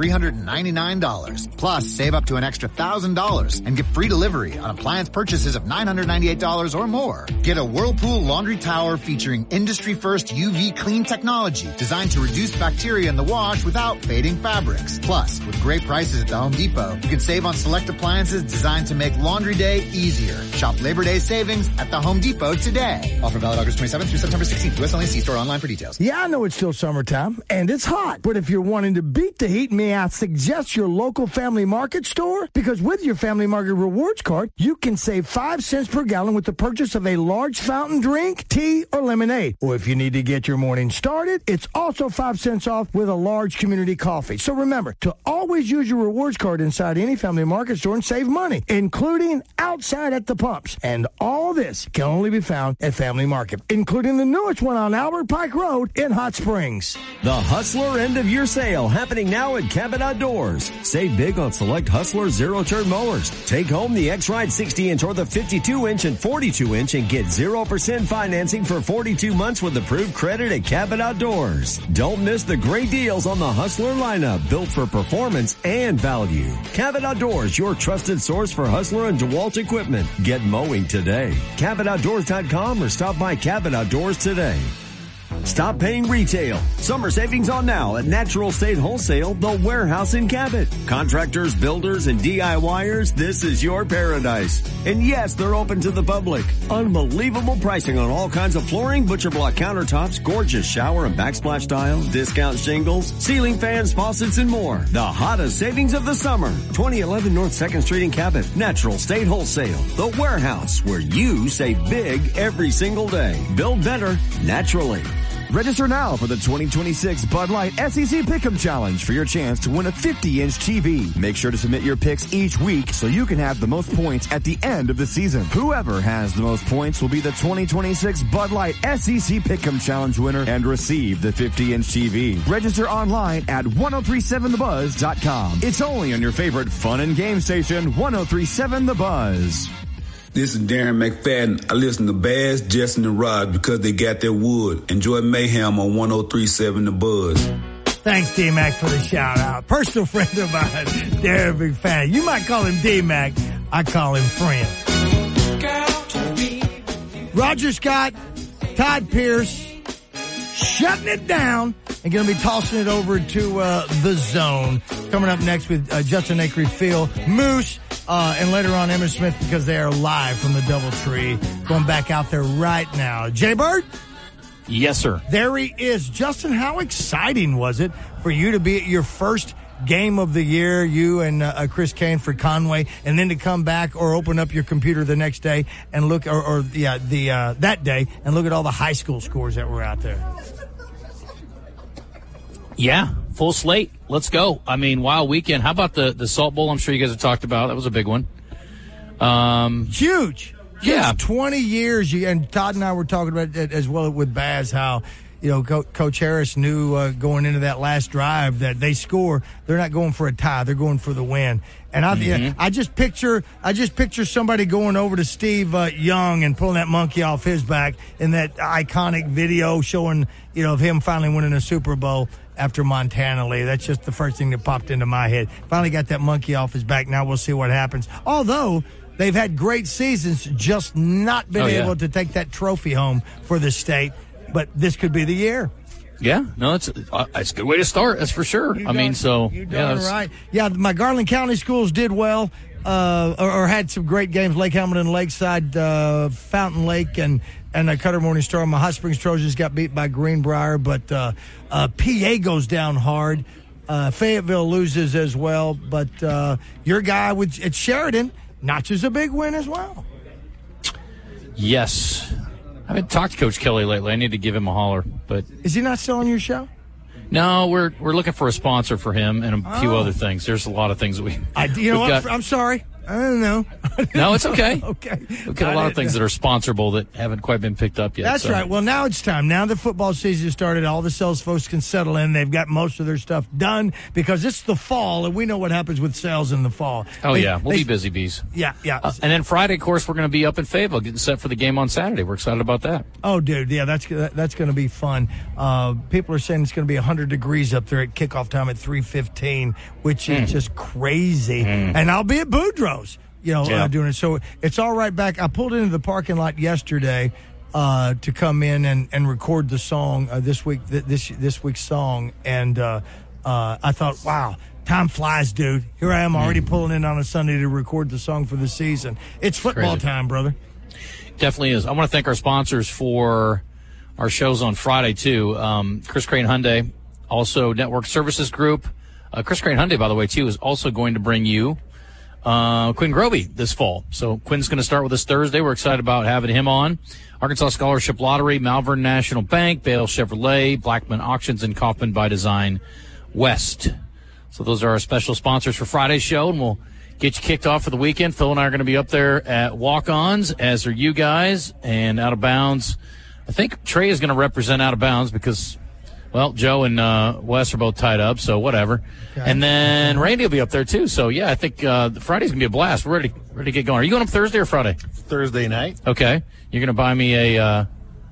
$399. Plus, save up to an extra $1,000 and get free delivery on appliance purchases of $998 or more. Get a Whirlpool laundry tower featuring industry-first UV clean technology designed to reduce bacteria in the wash without fading fabrics. Plus, with great prices at the Home Depot, you can save on select appliances designed to make laundry day easier. Shop Labor Day savings at the Home Depot today. Offer valid August 27th through September 16th. U.S. only. See store online for details. Yeah, I know it's still summertime, and it's hot. But if you're wanting to beat the heat, may I suggest your local Family Market store? Because with your Family Market Rewards card, you can save 5 cents per gallon with the purchase of a large fountain drink, tea, or lemonade. Or if you need to get your morning started, it's also 5 cents off with a large community coffee. So remember to always use your rewards card inside any Family Market store and save money, including outside at the pumps. And all this can only be found at Family Market, including the newest one on Albert Pike Road in Hot Springs. The Hustler end of year sale happening now at Cabot Outdoors. Save big on select Hustler zero-turn mowers. Take home the X-Ride 60-inch or the 52-inch and 42-inch and get 0% financing for 42 months with approved credit at Cabot Outdoors. Don't miss the great deals on the Hustler lineup, built for performance and value. Cabot Outdoors, your trusted source for Hustler and DeWalt equipment. Get mowing today. CabotOutdoors.com or stop by Cabot Outdoors today. Stop paying retail. Summer savings on now at Natural State Wholesale, the warehouse in Cabot. Contractors, builders, and DIYers, this is your paradise. And yes, they're open to the public. Unbelievable pricing on all kinds of flooring, butcher block countertops, gorgeous shower and backsplash tile, discount shingles, ceiling fans, faucets, and more. The hottest savings of the summer. 2011 North 2nd Street in Cabot. Natural State Wholesale, the warehouse where you save big every single day. Build better naturally. Register now for the 2026 Bud Light SEC Pick'em Challenge for your chance to win a 50-inch TV. Make sure to submit your picks each week so you can have the most points at the end of the season. Whoever has the most points will be the 2026 Bud Light SEC Pick'em Challenge winner and receive the 50-inch TV. Register online at 1037thebuzz.com. It's only on your favorite fun and game station, 1037 The Buzz. This is Darren McFadden. I listen to Baz, Justin, and Rod because they got their wood. Enjoy Mayhem on 1037 The Buzz. Thanks, D-Mac, for the shout-out. Personal friend of mine, Darren McFadden. You might call him D-Mac. I call him friend. Roger Scott, Todd Pierce, shutting it down and going to be tossing it over to The Zone. Coming up next with Justin Acri, Phil, Moose, and later on Emmitt Smith, because they are live from the DoubleTree. Going back out there right now. Jay-Bird? Yes, sir. There he is. Justin, how exciting was it for you to be at your first game of the year, you and Chris Kane for Conway, and then to come back or open up your computer the next day and look, that day, and look at all the high school scores that were out there? Yeah, full slate. Let's go. I mean, wild weekend. How about the Salt Bowl? I'm sure you guys have talked about. That was a big one. Huge. Yeah. 20 years. And Todd and I were talking about it as well with Baz, how, Coach Harris knew going into that last drive that they score, they're not going for a tie, they're going for the win. And I just picture somebody going over to Steve Young and pulling that monkey off his back in that iconic video showing, of him finally winning a Super Bowl after Montana Lee. That's just the first thing that popped into my head. Finally got that monkey off his back. Now we'll see what happens. Although they've had great seasons, just not been able to take that trophy home for the state. But this could be the year. Yeah, no, it's a good way to start. That's for sure. You're right. Yeah, my Garland County schools did well, or had some great games. Lake Hamilton, Lakeside, Fountain Lake, and Cutter Morning Star. My Hot Springs Trojans got beat by Greenbrier, but PA goes down hard. Fayetteville loses as well, but your guy at Sheridan notches a big win as well. Yes. I haven't talked to Coach Kelly lately. I need to give him a holler. But is he not still on your show? No, we're looking for a sponsor for him and a few other things. There's a lot of things that I'm sorry. I don't know. No, it's okay. Okay. We've got a lot of things that are sponsorable that haven't quite been picked up yet. That's right. Well, now it's time. Now the football season started, all the sales folks can settle in. They've got most of their stuff done because it's the fall, and we know what happens with sales in the fall. Oh, yeah. We'll be busy bees. Yeah, yeah. And then Friday, of course, we're going to be up in Fayetteville getting set for the game on Saturday. We're excited about that. Oh, dude, yeah, that's going to be fun. People are saying it's going to be 100 degrees up there at kickoff time at 3:15, which is just crazy. And I'll be at Boudreaux's, doing it. So it's all right back. I pulled into the parking lot yesterday to come in and record the song this week's song, and I thought, wow. Time flies, dude. Here I am already pulling in on a Sunday to record the song for the season. It's football time, brother. Definitely is. I want to thank our sponsors for our shows on Friday, too. Chris Crane Hyundai, also Network Services Group. Chris Crane Hyundai, by the way, too, is also going to bring you Quinn Grovey this fall. So Quinn's going to start with us Thursday. We're excited about having him on. Arkansas Scholarship Lottery, Malvern National Bank, Bale Chevrolet, Blackman Auctions, and Kaufman by Design West. So those are our special sponsors for Friday's show, and we'll get you kicked off for the weekend. Phil and I are going to be up there at Walk-Ons, as are you guys, and Out of Bounds. I think Trey is going to represent Out of Bounds because, well, Joe and Wes are both tied up, so whatever. Okay. And then Randy will be up there, too. So, yeah, I think Friday's going to be a blast. We're ready to get going. Are you going up Thursday or Friday? Thursday night. Okay. You're going to buy me a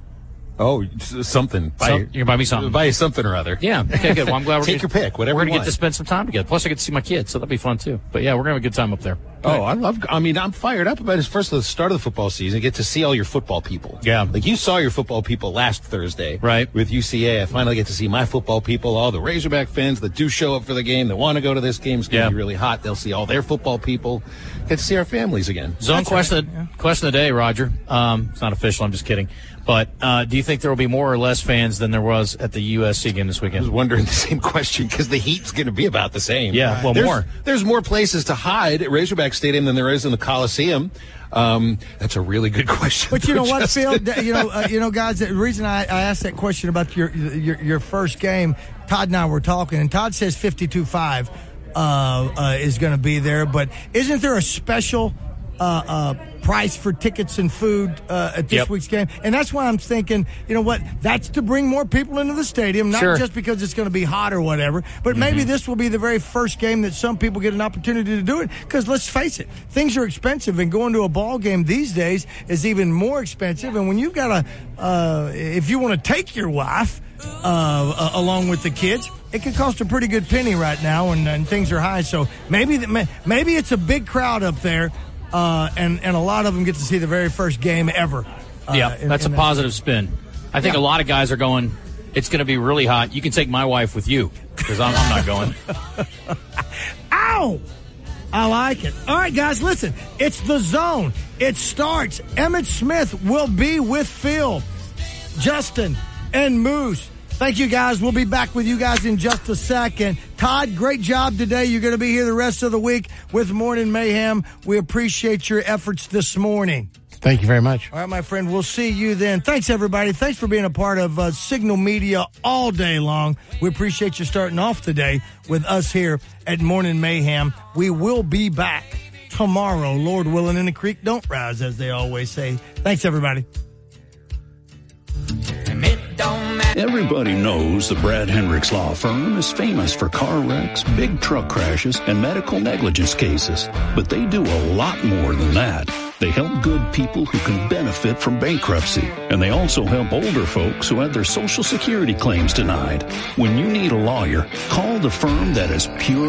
something. You're going to buy me something. Buy you something or other. Yeah. Okay, good. Well, I'm glad we're Take your pick, whatever we're going to want. get to spend some time together. Plus, I get to see my kids, so that'll be fun, too. But, yeah, we're going to have a good time up there. Oh, I'm fired up about it. First, the start of the football season, you get to see all your football people. Yeah. Like you saw your football people last Thursday. Right. With UCA. I finally get to see my football people, all the Razorback fans that do show up for the game, that want to go to this game. It's going to be really hot. They'll see all their football people. Get to see our families again. Zone question of the day, Roger. It's not official. I'm just kidding. But do you think there will be more or less fans than there was at the USC game this weekend? I was wondering the same question because the heat's going to be about the same. Yeah, well, more. There's more places to hide at Razorback Stadium than there is in the Coliseum. That's a really good question. But you know what, Phil? Guys, the reason I asked that question about your first game, Todd and I were talking, and Todd says 52.5 is going to be there. But isn't there a special price for tickets and food at this week's game? And that's why I'm thinking, you know what, that's to bring more people into the stadium, not just because it's going to be hot or whatever, but maybe this will be the very first game that some people get an opportunity to do it, because let's face it, things are expensive, and going to a ball game these days is even more expensive. And when you've got if you want to take your wife along with the kids, it can cost a pretty good penny right now, and things are high. So maybe it's a big crowd up there. And a lot of them get to see the very first game ever. That's a positive spin. I think a lot of guys are going, it's going to be really hot. You can take my wife with you, because I'm not going. Ow! I like it. All right, guys, listen. It's The Zone. It starts. Emmett Smith will be with Phil, Justin, and Moose. Thank you, guys. We'll be back with you guys in just a second. Todd, great job today. You're going to be here the rest of the week with Morning Mayhem. We appreciate your efforts this morning. Thank you very much. All right, my friend. We'll see you then. Thanks, everybody. Thanks for being a part of Signal Media all day long. We appreciate you starting off today with us here at Morning Mayhem. We will be back tomorrow, Lord willing, and the creek don't rise, as they always say. Thanks, everybody. Everybody knows the Brad Hendricks Law Firm is famous for car wrecks, big truck crashes, and medical negligence cases. But they do a lot more than that. They help good people who can benefit from bankruptcy. And they also help older folks who had their Social Security claims denied. When you need a lawyer, call the firm that is pure